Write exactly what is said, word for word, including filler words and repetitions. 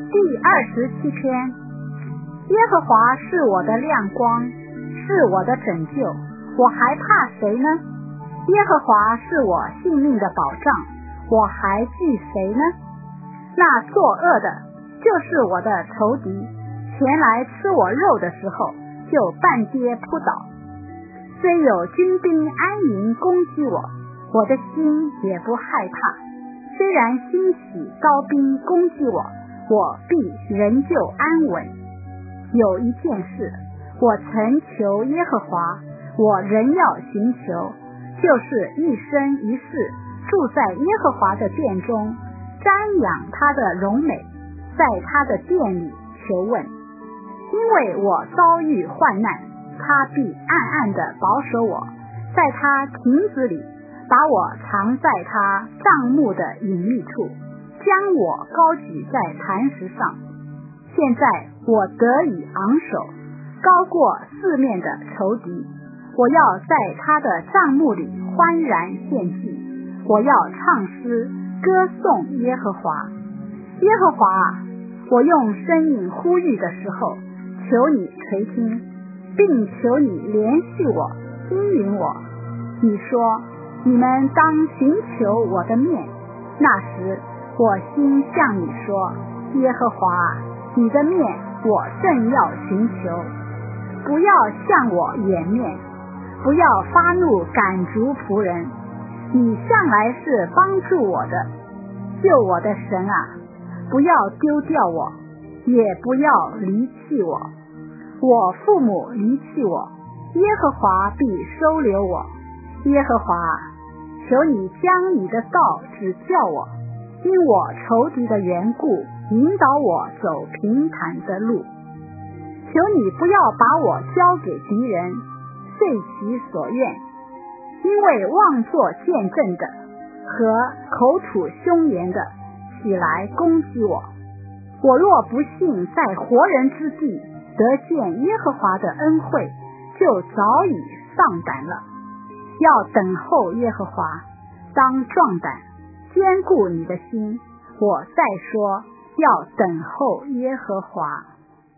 第二十七篇，耶和华是我的亮光，是我的拯救，我还怕谁呢？耶和华是我性命的保障，我还惧谁呢？那作恶的就是我的仇敌，前来吃我肉的时候，就半跌扑倒。虽有军兵安营攻击我，我的心也不害怕。虽然兴起刀兵攻击我，我必仍旧安稳。有一件事，我曾求耶和华，我仍要寻求，就是一生一世住在耶和华的殿中，瞻仰他的荣美，在他的殿里求问。因为我遭遇患难，他必暗暗地保守我，在他亭子里把我藏在他帐幕的隐秘处，将我高举在磐石上。现在我得以昂首，高过四面的仇敌。我要在他的帐幕里欢然献祭，我要唱诗歌颂耶和华。耶和华啊，我用声音呼吁的时候，求你垂听，并求你怜恤我，应允我。你说，你们当寻求我的面。那时我心向你说，耶和华啊，你的面我正要寻求。不要向我掩面，不要发怒赶逐仆人。你向来是帮助我的，救我的神啊，不要丢掉我，也不要离弃我。我父母离弃我，耶和华必收留我。耶和华啊，求你将你的道指教我，因我仇敌的缘故，引导我走平坦的路。求你不要把我交给敌人，遂其所愿，因为妄作见证的和口吐凶言的起来攻击我。我若不幸在活人之地得见耶和华的恩惠，就早已丧胆了。要等候耶和华，当壮胆，坚固你的心。我再说，要等候耶和华。